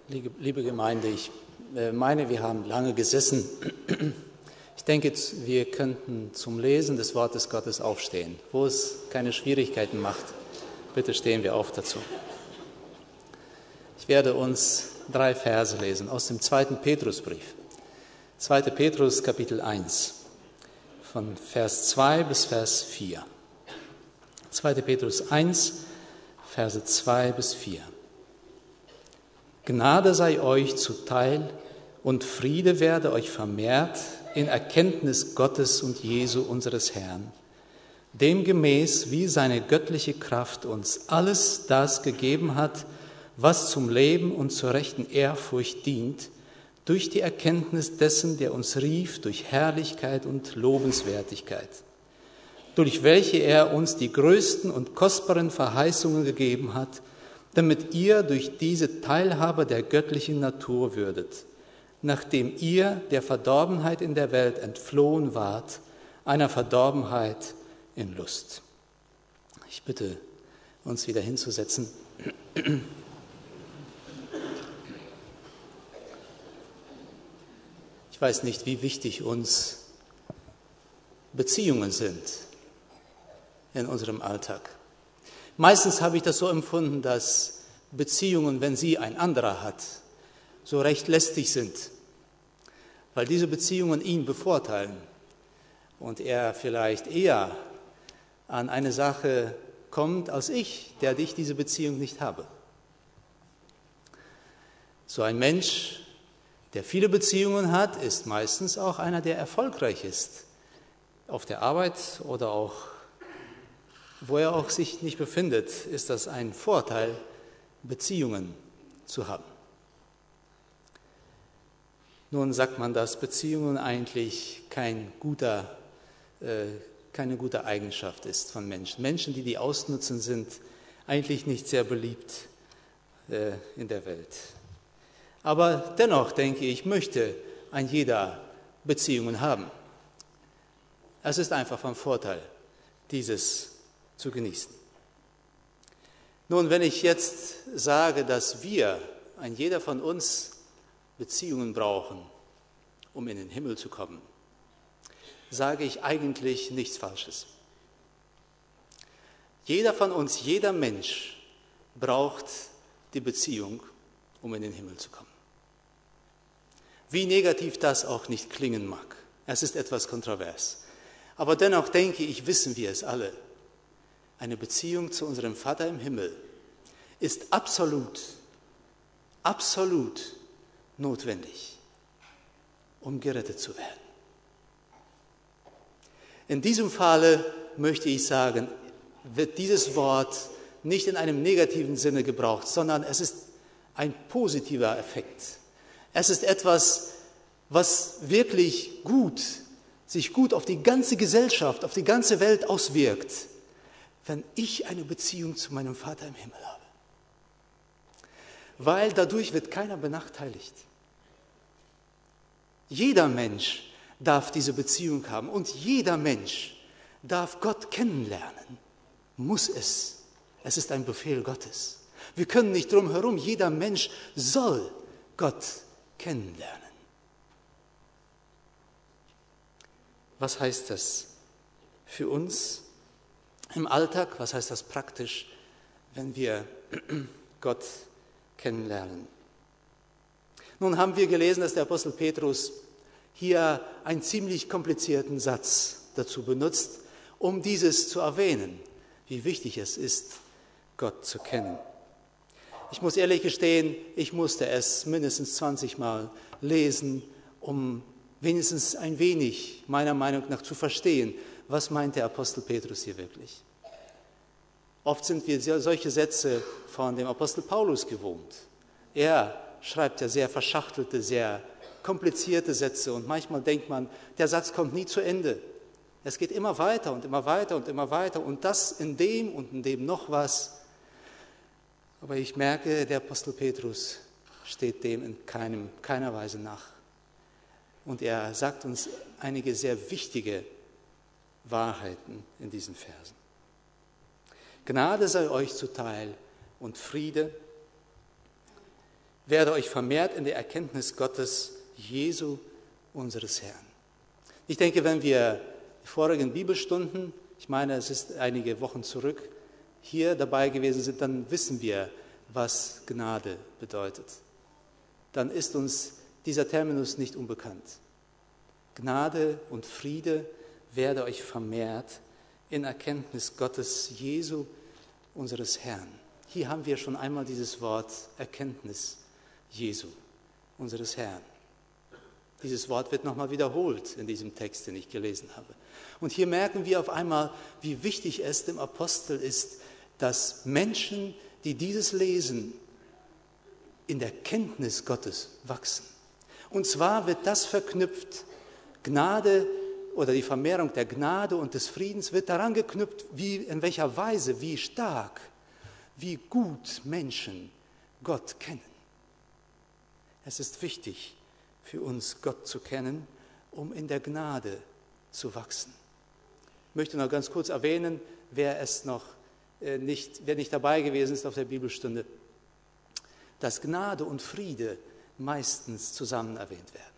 Liebe Gemeinde, ich meine, wir haben lange gesessen. Ich denke, wir könnten zum Lesen des Wortes Gottes aufstehen, wo es keine Schwierigkeiten macht. Bitte stehen wir auf dazu. Ich werde uns 3 Verse lesen aus dem 2. Petrusbrief. 2. Petrus, Kapitel 1, von Vers 2 bis Vers 4. 2. Petrus 1, Verse 2 bis 4. Gnade sei euch zuteil und Friede werde euch vermehrt in Erkenntnis Gottes und Jesu unseres Herrn, demgemäß wie seine göttliche Kraft uns alles das gegeben hat, was zum Leben und zur rechten Ehrfurcht dient, durch die Erkenntnis dessen, der uns rief, durch Herrlichkeit und Lobenswertigkeit, durch welche er uns die größten und kostbaren Verheißungen gegeben hat, damit ihr durch diese Teilhaber der göttlichen Natur würdet, nachdem ihr der Verdorbenheit in der Welt entflohen wart, einer Verdorbenheit in Lust. Ich bitte, uns wieder hinzusetzen. Ich weiß nicht, wie wichtig uns Beziehungen sind in unserem Alltag. Meistens habe ich das so empfunden, dass Beziehungen, wenn sie ein anderer hat, so recht lästig sind, weil diese Beziehungen ihn bevorteilen und er vielleicht eher an eine Sache kommt als ich, der ich diese Beziehung nicht habe. So ein Mensch, der viele Beziehungen hat, ist meistens auch einer, der erfolgreich ist, auf der Arbeit oder auch wo er auch sich nicht befindet, ist das ein Vorteil, Beziehungen zu haben. Nun sagt man, dass Beziehungen eigentlich keine gute Eigenschaft ist von Menschen. Menschen, die ausnutzen, sind eigentlich nicht sehr beliebt in der Welt. Aber dennoch denke ich, möchte ein jeder Beziehungen haben. Es ist einfach von Vorteil, dieses zu genießen. Nun, wenn ich jetzt sage, dass ein jeder von uns, Beziehungen brauchen, um in den Himmel zu kommen, sage ich eigentlich nichts Falsches. Jeder von uns, jeder Mensch braucht die Beziehung, um in den Himmel zu kommen. Wie negativ das auch nicht klingen mag. Es ist etwas kontrovers. Aber dennoch denke ich, wissen wir es alle. Eine Beziehung zu unserem Vater im Himmel ist absolut notwendig, um gerettet zu werden. In diesem Falle möchte ich sagen, wird dieses Wort nicht in einem negativen Sinne gebraucht, sondern es ist ein positiver Effekt. Es ist etwas, was wirklich sich gut auf die ganze Gesellschaft, auf die ganze Welt auswirkt, wenn ich eine Beziehung zu meinem Vater im Himmel habe. Weil dadurch wird keiner benachteiligt. Jeder Mensch darf diese Beziehung haben und jeder Mensch darf Gott kennenlernen. Muss es. Es ist ein Befehl Gottes. Wir können nicht drum herum. Jeder Mensch soll Gott kennenlernen. Was heißt das für uns im Alltag? Was heißt das praktisch, wenn wir Gott kennenlernen? Nun haben wir gelesen, dass der Apostel Petrus hier einen ziemlich komplizierten Satz dazu benutzt, um dieses zu erwähnen, wie wichtig es ist, Gott zu kennen. Ich muss ehrlich gestehen, ich musste es mindestens 20 Mal lesen, um wenigstens ein wenig, meiner Meinung nach, zu verstehen, was meint der Apostel Petrus hier wirklich. Oft sind wir solche Sätze von dem Apostel Paulus gewohnt. Er schreibt ja sehr verschachtelte, sehr komplizierte Sätze und manchmal denkt man, der Satz kommt nie zu Ende. Es geht immer weiter und immer weiter und immer weiter und das in dem und in dem noch was. Aber ich merke, der Apostel Petrus steht dem in keiner Weise nach. Und er sagt uns einige sehr wichtige Wahrheiten in diesen Versen. Gnade sei euch zuteil und Friede werde euch vermehrt in der Erkenntnis Gottes, Jesu, unseres Herrn. Ich denke, wenn wir die vorigen Bibelstunden, ich meine, es ist einige Wochen zurück, hier dabei gewesen sind, dann wissen wir, was Gnade bedeutet. Dann ist uns dieser Terminus nicht unbekannt. Gnade und Friede werde euch vermehrt in Erkenntnis Gottes, Jesu, unseres Herrn. Hier haben wir schon einmal dieses Wort Erkenntnis Jesu, unseres Herrn. Dieses Wort wird nochmal wiederholt in diesem Text, den ich gelesen habe. Und hier merken wir auf einmal, wie wichtig es dem Apostel ist, dass Menschen, die dieses lesen, in der Kenntnis Gottes wachsen. Und zwar wird das verknüpft, Gnade oder die Vermehrung der Gnade und des Friedens wird daran geknüpft, in welcher Weise, wie stark, wie gut Menschen Gott kennen. Es ist wichtig für uns, Gott zu kennen, um in der Gnade zu wachsen. Ich möchte noch ganz kurz erwähnen, wer nicht dabei gewesen ist auf der Bibelstunde, dass Gnade und Friede meistens zusammen erwähnt werden.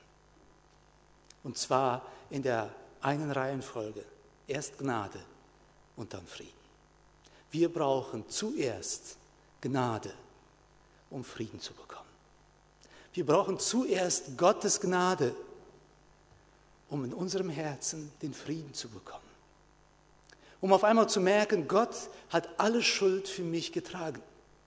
Und zwar in der einen Reihenfolge. Erst Gnade und dann Frieden. Wir brauchen zuerst Gnade, um Frieden zu bekommen. Wir brauchen zuerst Gottes Gnade, um in unserem Herzen den Frieden zu bekommen. Um auf einmal zu merken, Gott hat alle Schuld für mich getragen.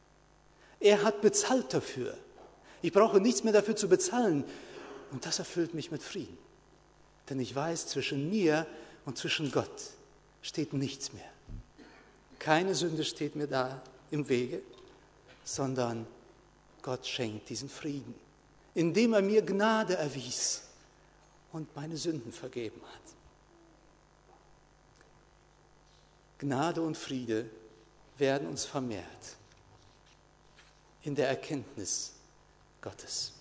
Er hat bezahlt dafür. Ich brauche nichts mehr dafür zu bezahlen. Und das erfüllt mich mit Frieden. Denn ich weiß, zwischen mir und zwischen Gott steht nichts mehr. Keine Sünde steht mir da im Wege, sondern Gott schenkt diesen Frieden, indem er mir Gnade erwies und meine Sünden vergeben hat. Gnade und Friede werden uns vermehrt in der Erkenntnis Gottes.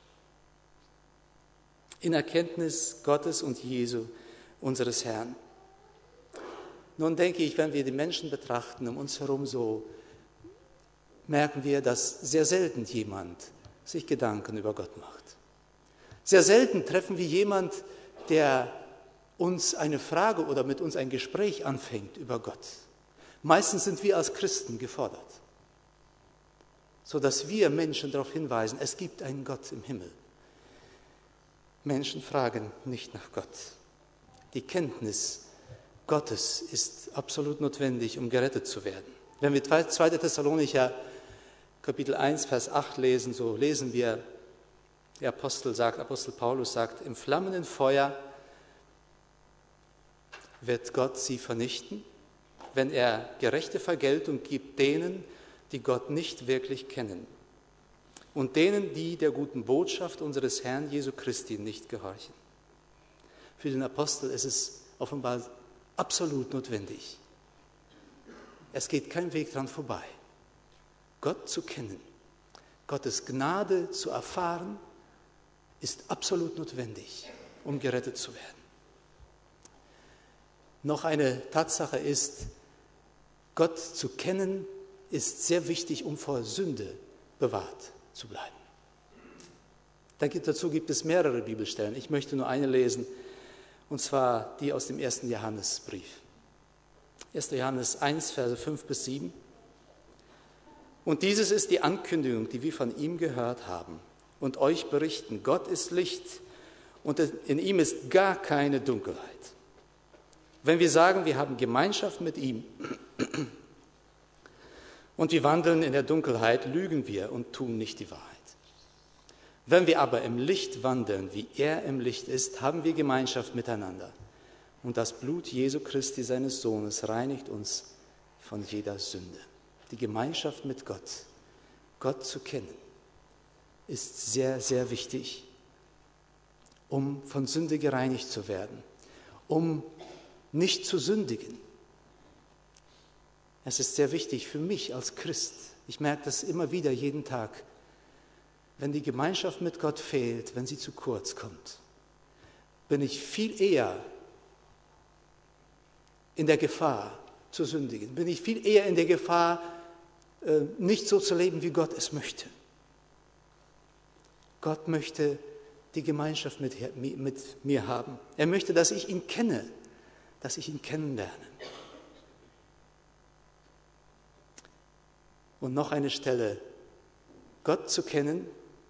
In Erkenntnis Gottes und Jesu, unseres Herrn. Nun denke ich, wenn wir die Menschen betrachten um uns herum, so merken wir, dass sehr selten jemand sich Gedanken über Gott macht. Sehr selten treffen wir jemand, der uns eine Frage oder mit uns ein Gespräch anfängt über Gott. Meistens sind wir als Christen gefordert, sodass wir Menschen darauf hinweisen, es gibt einen Gott im Himmel. Menschen fragen nicht nach Gott. Die Kenntnis Gottes ist absolut notwendig, um gerettet zu werden. Wenn wir 2. Thessalonicher Kapitel 1, Vers 8 lesen, so lesen wir, der Apostel Paulus sagt, im flammenden Feuer wird Gott sie vernichten, wenn er gerechte Vergeltung gibt denen, die Gott nicht wirklich kennen und denen, die der guten Botschaft unseres Herrn Jesu Christi nicht gehorchen. Für den Apostel ist es offenbar absolut notwendig. Es geht kein Weg dran vorbei. Gott zu kennen, Gottes Gnade zu erfahren, ist absolut notwendig, um gerettet zu werden. Noch eine Tatsache ist, Gott zu kennen, ist sehr wichtig, um vor Sünde bewahrt zu bleiben. Dazu gibt es mehrere Bibelstellen. Ich möchte nur eine lesen, und zwar die aus dem 1. Johannesbrief. 1. Johannes 1, Verse 5 bis 7. Und dieses ist die Ankündigung, die wir von ihm gehört haben und euch berichten. Gott ist Licht und in ihm ist gar keine Dunkelheit. Wenn wir sagen, wir haben Gemeinschaft mit ihm und wir wandeln in der Dunkelheit, lügen wir und tun nicht die Wahrheit. Wenn wir aber im Licht wandeln, wie er im Licht ist, haben wir Gemeinschaft miteinander. Und das Blut Jesu Christi, seines Sohnes, reinigt uns von jeder Sünde. Die Gemeinschaft mit Gott, Gott zu kennen, ist sehr, sehr wichtig, um von Sünde gereinigt zu werden, um nicht zu sündigen. Es ist sehr wichtig für mich als Christ. Ich merke das immer wieder, jeden Tag. Wenn die Gemeinschaft mit Gott fehlt, wenn sie zu kurz kommt, bin ich viel eher in der Gefahr zu sündigen. Bin ich viel eher in der Gefahr, nicht so zu leben, wie Gott es möchte. Gott möchte die Gemeinschaft mit mir haben. Er möchte, dass ich ihn kenne, dass ich ihn kennenlerne. Und noch eine Stelle, Gott zu kennen,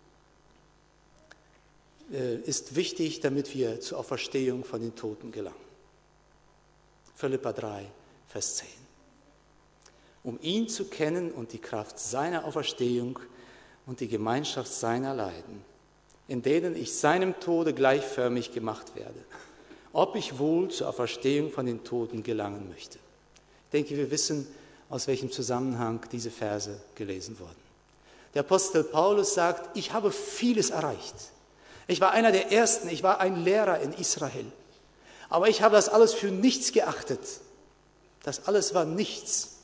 ist wichtig, damit wir zur Auferstehung von den Toten gelangen. Philipper 3, Vers 10. Um ihn zu kennen und die Kraft seiner Auferstehung und die Gemeinschaft seiner Leiden, in denen ich seinem Tode gleichförmig gemacht werde, ob ich wohl zur Auferstehung von den Toten gelangen möchte. Ich denke, wir wissen, aus welchem Zusammenhang diese Verse gelesen wurden. Der Apostel Paulus sagt, ich habe vieles erreicht. Ich war einer der Ersten, ich war ein Lehrer in Israel. Aber ich habe das alles für nichts geachtet. Das alles war nichts.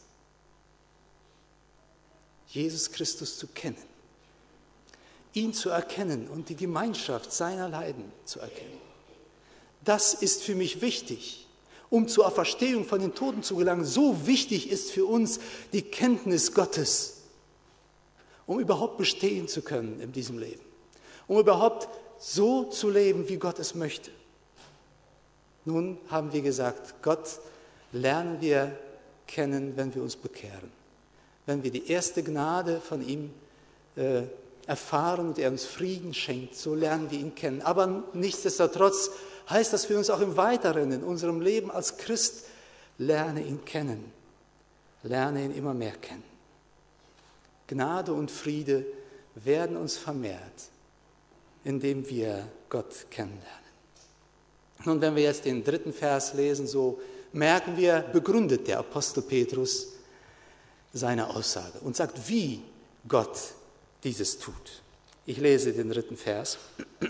Jesus Christus zu kennen, ihn zu erkennen und die Gemeinschaft seiner Leiden zu erkennen. Das ist für mich wichtig, um zur Auferstehung von den Toten zu gelangen. So wichtig ist für uns die Kenntnis Gottes, um überhaupt bestehen zu können in diesem Leben, um überhaupt so zu leben, wie Gott es möchte. Nun haben wir gesagt, Gott lernen wir kennen, wenn wir uns bekehren. Wenn wir die erste Gnade von ihm erfahren und er uns Frieden schenkt, so lernen wir ihn kennen. Aber nichtsdestotrotz heißt das für uns auch im Weiteren, in unserem Leben als Christ, lerne ihn kennen, lerne ihn immer mehr kennen. Gnade und Friede werden uns vermehrt, indem wir Gott kennenlernen. Nun, wenn wir jetzt den 3. Vers lesen, so merken wir, begründet der Apostel Petrus seine Aussage und sagt, wie Gott dieses tut. Ich lese den 3. Vers.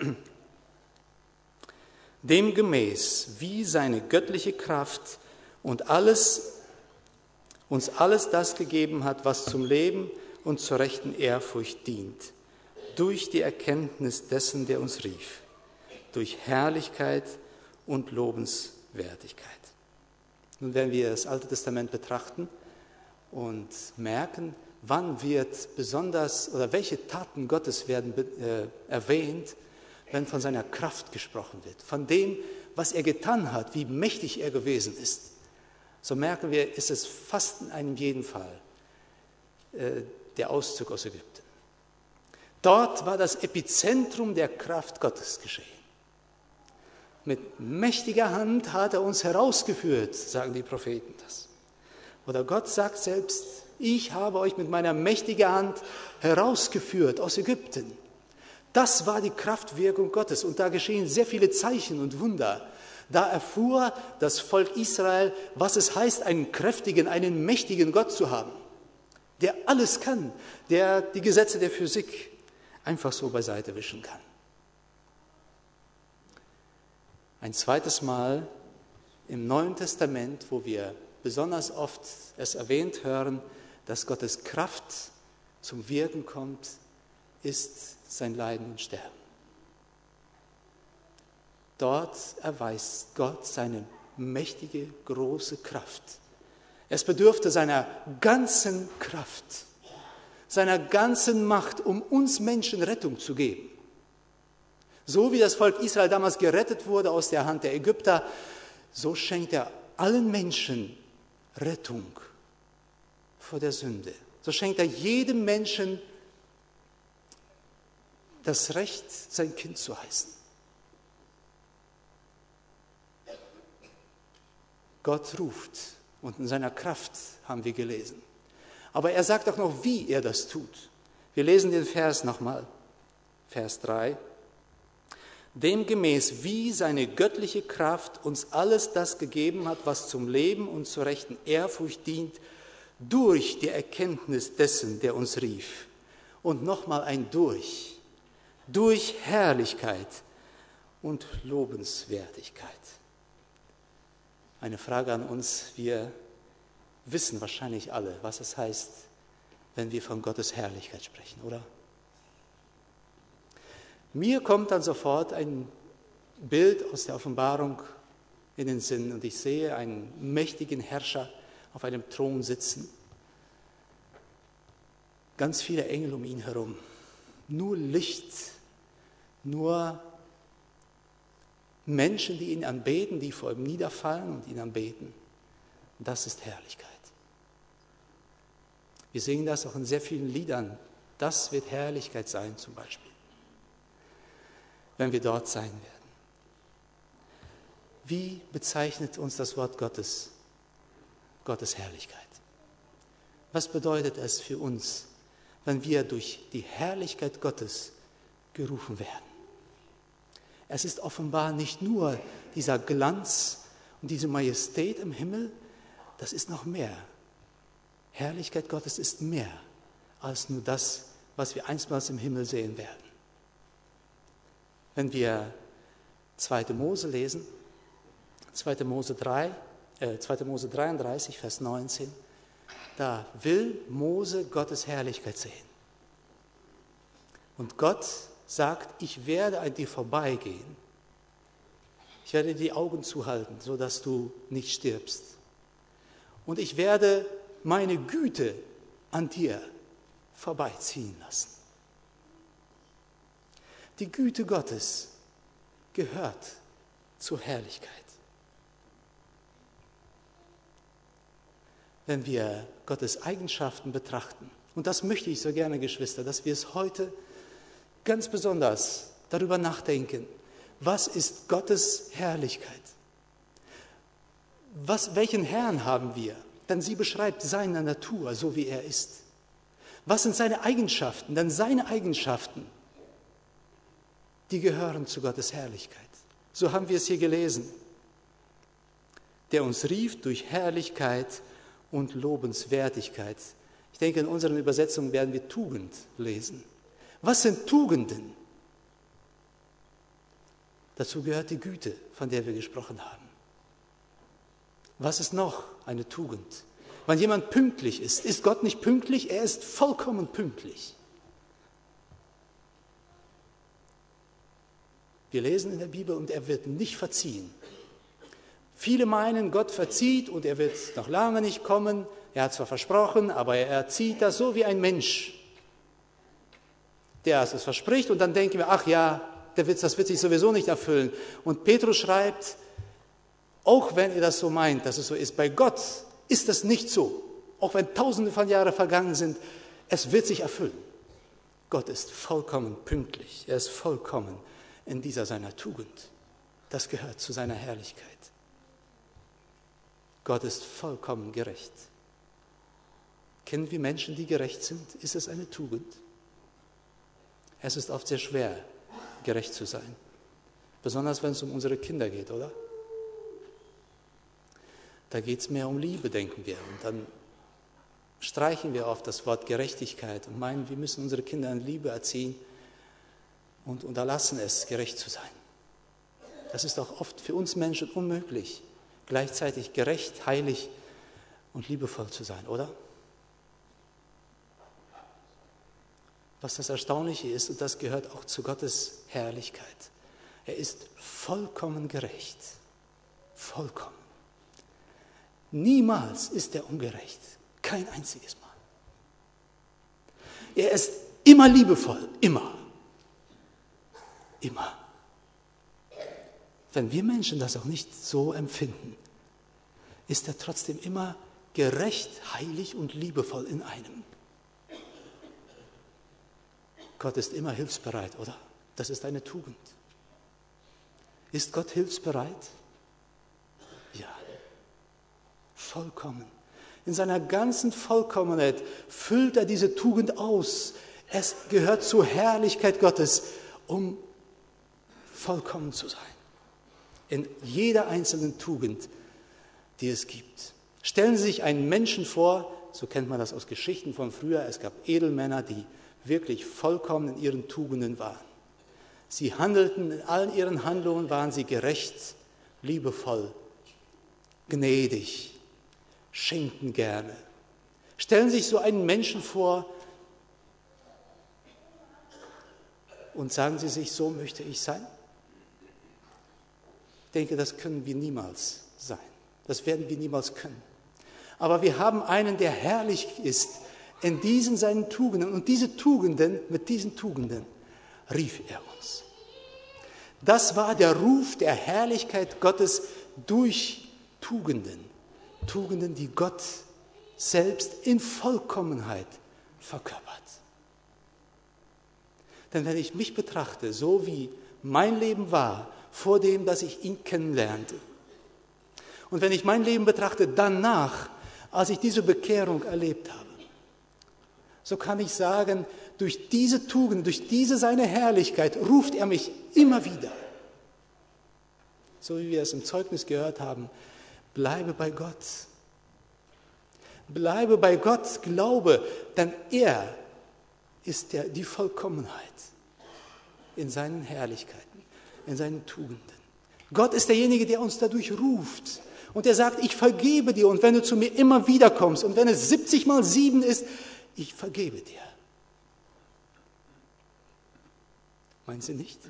Demgemäß, wie seine göttliche Kraft uns alles das gegeben hat, was zum Leben und zur rechten Ehrfurcht dient, durch die Erkenntnis dessen, der uns rief, durch Herrlichkeit und Lobenswertigkeit. Nun, wenn wir das Alte Testament betrachten und merken, wann wird besonders oder welche Taten Gottes werden erwähnt, wenn von seiner Kraft gesprochen wird, von dem, was er getan hat, wie mächtig er gewesen ist, so merken wir, ist es fast in einem jeden Fall der Auszug aus Ägypten. Dort war das Epizentrum der Kraft Gottes geschehen. Mit mächtiger Hand hat er uns herausgeführt, sagen die Propheten das. Oder Gott sagt selbst, ich habe euch mit meiner mächtigen Hand herausgeführt aus Ägypten. Das war die Kraftwirkung Gottes und da geschehen sehr viele Zeichen und Wunder. Da erfuhr das Volk Israel, was es heißt, einen kräftigen, einen mächtigen Gott zu haben, der alles kann, der die Gesetze der Physik einfach so beiseite wischen kann. Ein zweites Mal im Neuen Testament, wo wir besonders oft es erwähnt hören, dass Gottes Kraft zum Wirken kommt, ist sein Leiden und Sterben. Dort erweist Gott seine mächtige, große Kraft. Es bedurfte seiner ganzen Kraft, seiner ganzen Macht, um uns Menschen Rettung zu geben. So wie das Volk Israel damals gerettet wurde aus der Hand der Ägypter, so schenkt er allen Menschen Rettung vor der Sünde. So schenkt er jedem Menschen das Recht, sein Kind zu heißen. Gott ruft und in seiner Kraft haben wir gelesen. Aber er sagt auch noch, wie er das tut. Wir lesen den Vers nochmal, Vers 3. Demgemäß, wie seine göttliche Kraft uns alles das gegeben hat, was zum Leben und zur rechten Ehrfurcht dient, durch die Erkenntnis dessen, der uns rief. Und nochmal ein durch Herrlichkeit und Lobenswertigkeit. Eine Frage an uns, wir wissen wahrscheinlich alle, was es heißt, wenn wir von Gottes Herrlichkeit sprechen, oder? Mir kommt dann sofort ein Bild aus der Offenbarung in den Sinn und ich sehe einen mächtigen Herrscher auf einem Thron sitzen. Ganz viele Engel um ihn herum, nur Licht nur Menschen, die ihn anbeten, die vor ihm niederfallen und ihn anbeten. Das ist Herrlichkeit. Wir singen das auch in sehr vielen Liedern. Das wird Herrlichkeit sein zum Beispiel, wenn wir dort sein werden. Wie bezeichnet uns das Wort Gottes? Gottes Herrlichkeit. Was bedeutet es für uns, wenn wir durch die Herrlichkeit Gottes gerufen werden? Es ist offenbar nicht nur dieser Glanz und diese Majestät im Himmel, das ist noch mehr. Herrlichkeit Gottes ist mehr als nur das, was wir einstmals im Himmel sehen werden. Wenn wir 2. Mose lesen, 2. Mose 33, Vers 19, da will Mose Gottes Herrlichkeit sehen. Und Gott sagt, ich werde an dir vorbeigehen. Ich werde dir die Augen zuhalten, sodass du nicht stirbst. Und ich werde meine Güte an dir vorbeiziehen lassen. Die Güte Gottes gehört zur Herrlichkeit. Wenn wir Gottes Eigenschaften betrachten, und das möchte ich so gerne, Geschwister, dass wir es heute ganz besonders darüber nachdenken, was ist Gottes Herrlichkeit? Welchen Herrn haben wir? Denn sie beschreibt seine Natur, so wie er ist. Was sind seine Eigenschaften? Denn seine Eigenschaften, die gehören zu Gottes Herrlichkeit. So haben wir es hier gelesen. Der uns rief durch Herrlichkeit und Lobenswertigkeit. Ich denke, in unseren Übersetzungen werden wir Tugend lesen. Was sind Tugenden? Dazu gehört die Güte, von der wir gesprochen haben. Was ist noch eine Tugend? Wenn jemand pünktlich ist Gott nicht pünktlich? Er ist vollkommen pünktlich. Wir lesen in der Bibel, und er wird nicht verziehen. Viele meinen, Gott verzieht und er wird noch lange nicht kommen. Er hat zwar versprochen, aber er erzieht das so wie ein Mensch, der es verspricht, und dann denken wir, ach ja, das wird sich sowieso nicht erfüllen. Und Petrus schreibt, auch wenn ihr das so meint, dass es so ist, bei Gott ist das nicht so. Auch wenn tausende von Jahren vergangen sind, es wird sich erfüllen. Gott ist vollkommen pünktlich. Er ist vollkommen in dieser seiner Tugend. Das gehört zu seiner Herrlichkeit. Gott ist vollkommen gerecht. Kennen wir Menschen, die gerecht sind? Ist es eine Tugend? Es ist oft sehr schwer, gerecht zu sein. Besonders wenn es um unsere Kinder geht, oder? Da geht es mehr um Liebe, denken wir. Und dann streichen wir oft das Wort Gerechtigkeit und meinen, wir müssen unsere Kinder in Liebe erziehen und unterlassen es, gerecht zu sein. Das ist auch oft für uns Menschen unmöglich, gleichzeitig gerecht, heilig und liebevoll zu sein, oder? Was das Erstaunliche ist, und das gehört auch zu Gottes Herrlichkeit, er ist vollkommen gerecht. Vollkommen. Niemals ist er ungerecht. Kein einziges Mal. Er ist immer liebevoll. Immer. Immer. Wenn wir Menschen das auch nicht so empfinden, ist er trotzdem immer gerecht, heilig und liebevoll in einem. Gott ist immer hilfsbereit, oder? Das ist eine Tugend. Ist Gott hilfsbereit? Ja. Vollkommen. In seiner ganzen Vollkommenheit füllt er diese Tugend aus. Es gehört zur Herrlichkeit Gottes, um vollkommen zu sein. In jeder einzelnen Tugend, die es gibt. Stellen Sie sich einen Menschen vor, so kennt man das aus Geschichten von früher, es gab Edelmänner, die wirklich vollkommen in ihren Tugenden waren. Sie handelten, in allen ihren Handlungen waren sie gerecht, liebevoll, gnädig, schenkten gerne. Stellen Sie sich so einen Menschen vor und sagen Sie sich, so möchte ich sein? Ich denke, das können wir niemals sein. Das werden wir niemals können. Aber wir haben einen, der herrlich ist in diesen seinen Tugenden. Und diese Tugenden, mit diesen Tugenden rief er uns. Das war der Ruf der Herrlichkeit Gottes durch Tugenden. Tugenden, die Gott selbst in Vollkommenheit verkörpert. Denn wenn ich mich betrachte, so wie mein Leben war, vor dem, dass ich ihn kennenlernte, und wenn ich mein Leben betrachte danach, als ich diese Bekehrung erlebt habe, so kann ich sagen, durch diese Tugend, durch diese seine Herrlichkeit ruft er mich immer wieder. So wie wir es im Zeugnis gehört haben, bleibe bei Gott. Bleibe bei Gott, glaube, denn er ist die Vollkommenheit in seinen Herrlichkeiten, in seinen Tugenden. Gott ist derjenige, der uns dadurch ruft. Und er sagt, ich vergebe dir. Und wenn du zu mir immer wieder kommst und wenn es 70 mal 7 ist, ich vergebe dir. Meinen Sie nicht?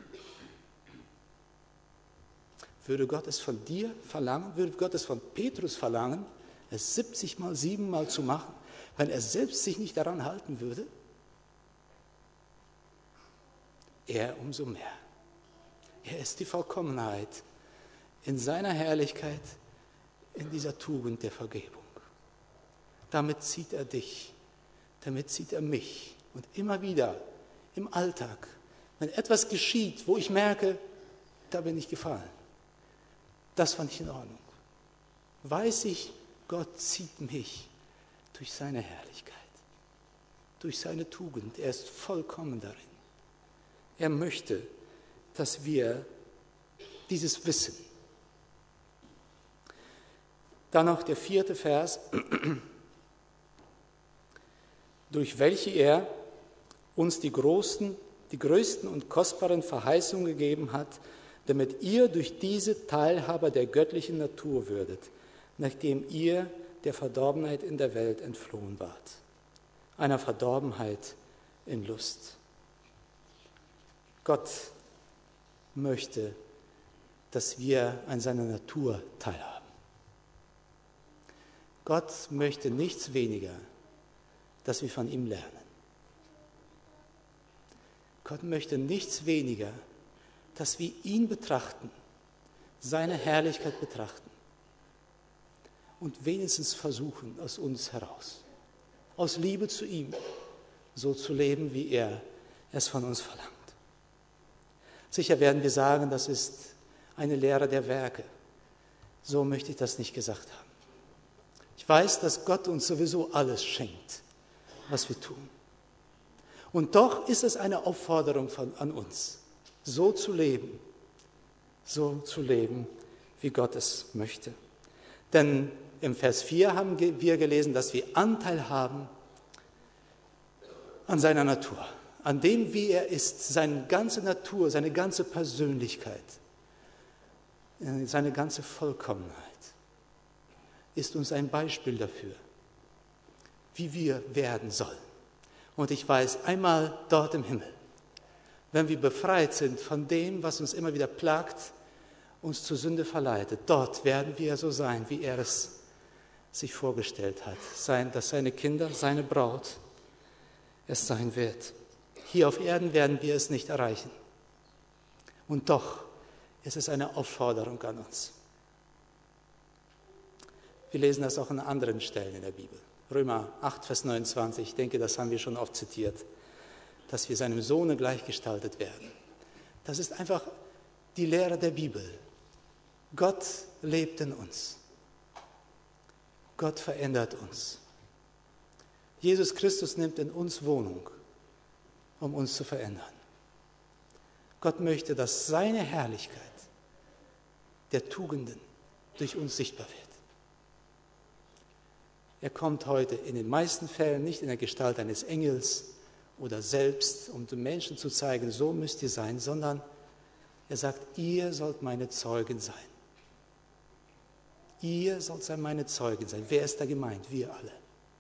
Würde Gott es von dir verlangen, würde Gott es von Petrus verlangen, es 70 mal 7 mal zu machen, wenn er selbst sich nicht daran halten würde? Er umso mehr. Er ist die Vollkommenheit in seiner Herrlichkeit, in dieser Tugend der Vergebung. Damit zieht er dich, damit zieht er mich. Und immer wieder im Alltag, wenn etwas geschieht, wo ich merke, da bin ich gefallen, das fand ich in Ordnung, weiß ich, Gott zieht mich durch seine Herrlichkeit, durch seine Tugend. Er ist vollkommen darin. Er möchte, dass wir dieses wissen. Dann noch der 4. Vers, durch welche er uns die größten und kostbaren Verheißungen gegeben hat, damit ihr durch diese Teilhaber der göttlichen Natur würdet, nachdem ihr der Verdorbenheit in der Welt entflohen wart, einer Verdorbenheit in Lust. Gott möchte, dass wir an seiner Natur teilhaben. Gott möchte nichts weniger, dass wir von ihm lernen. Gott möchte nichts weniger, dass wir ihn betrachten, seine Herrlichkeit betrachten und wenigstens versuchen, aus uns heraus, aus Liebe zu ihm, so zu leben, wie er es von uns verlangt. Sicher werden wir sagen, das ist eine Lehre der Werke. So möchte ich das nicht gesagt haben. Ich weiß, dass Gott uns sowieso alles schenkt, was wir tun. Und doch ist es eine Aufforderung an uns, so zu leben, wie Gott es möchte. Denn im Vers 4 haben wir gelesen, dass wir Anteil haben an seiner Natur, an dem, wie er ist, seine ganze Natur, seine ganze Persönlichkeit, seine ganze Vollkommenheit ist uns ein Beispiel dafür, wie wir werden sollen. Und ich weiß, einmal dort im Himmel, wenn wir befreit sind von dem, was uns immer wieder plagt, uns zur Sünde verleitet, dort werden wir so sein, wie er es sich vorgestellt hat, dass seine Kinder, seine Braut es sein wird. Hier auf Erden werden wir es nicht erreichen. Und doch ist es eine Aufforderung an uns. Wir lesen das auch an anderen Stellen in der Bibel. Römer 8, Vers 29, ich denke, das haben wir schon oft zitiert, dass wir seinem Sohne gleichgestaltet werden. Das ist einfach die Lehre der Bibel. Gott lebt in uns. Gott verändert uns. Jesus Christus nimmt in uns Wohnung, um uns zu verändern. Gott möchte, dass seine Herrlichkeit der Tugenden durch uns sichtbar wird. Er kommt heute in den meisten Fällen nicht in der Gestalt eines Engels oder selbst, um den Menschen zu zeigen, so müsst ihr sein, sondern er sagt, ihr sollt meine Zeugen sein. Ihr sollt meine Zeugen sein. Wer ist da gemeint? Wir alle.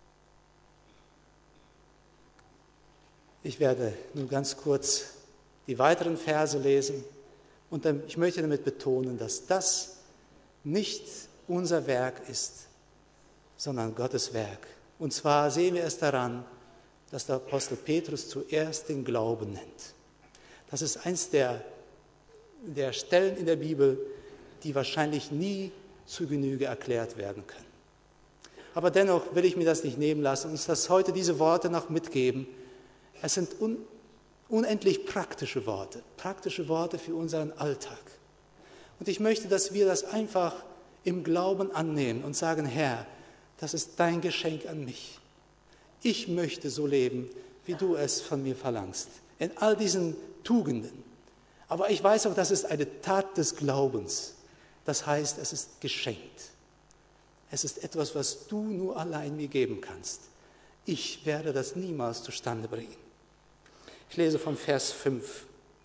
Ich werde nun ganz kurz die weiteren Verse lesen und ich möchte damit betonen, dass das nicht unser Werk ist, sondern Gottes Werk. Und zwar sehen wir es daran, dass der Apostel Petrus zuerst den Glauben nennt. Das ist eins der der Stellen in der Bibel, die wahrscheinlich nie zu Genüge erklärt werden können. Aber dennoch will ich mir das nicht nehmen lassen, uns das heute diese Worte noch mitgeben. Es sind unendlich praktische Worte für unseren Alltag. Und ich möchte, dass wir das einfach im Glauben annehmen und sagen, Herr, das ist dein Geschenk an mich. Ich möchte so leben, wie du es von mir verlangst, in all diesen Tugenden. Aber ich weiß auch, das ist eine Tat des Glaubens. Das heißt, es ist geschenkt. Es ist etwas, was du nur allein mir geben kannst. Ich werde das niemals zustande bringen. Ich lese von Vers 5.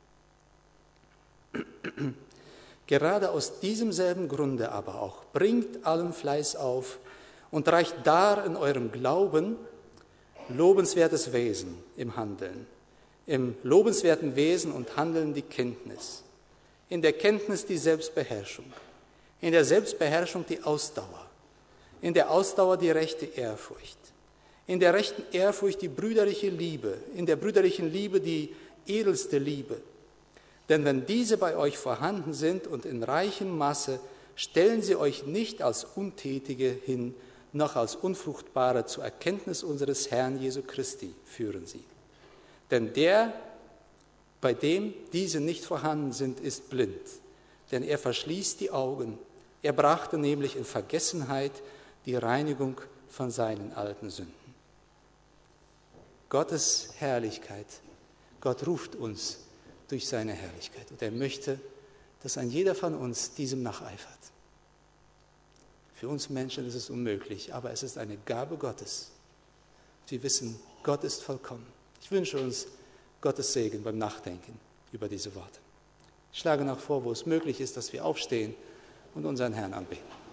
Gerade aus diesem selben Grunde aber auch, bringt allen Fleiß auf und reicht dar in eurem Glauben lobenswertes Wesen im Handeln, im lobenswerten Wesen und Handeln die Kenntnis, in der Kenntnis die Selbstbeherrschung, in der Selbstbeherrschung die Ausdauer, in der Ausdauer die rechte Ehrfurcht, in der rechten Ehrfurcht die brüderliche Liebe, in der brüderlichen Liebe die edelste Liebe. Denn wenn diese bei euch vorhanden sind und in reichem Maße, stellen sie euch nicht als Untätige hin, noch als Unfruchtbare zur Erkenntnis unseres Herrn Jesu Christi führen sie. Denn der, bei dem diese nicht vorhanden sind, ist blind, denn er verschließt die Augen. Er brachte nämlich in Vergessenheit die Reinigung von seinen alten Sünden. Gottes Herrlichkeit, Gott ruft uns durch seine Herrlichkeit und er möchte, dass ein jeder von uns diesem nacheifert. Für uns Menschen ist es unmöglich, aber es ist eine Gabe Gottes. Wir wissen, Gott ist vollkommen. Ich wünsche uns Gottes Segen beim Nachdenken über diese Worte. Ich schlage noch vor, wo es möglich ist, dass wir aufstehen und unseren Herrn anbeten.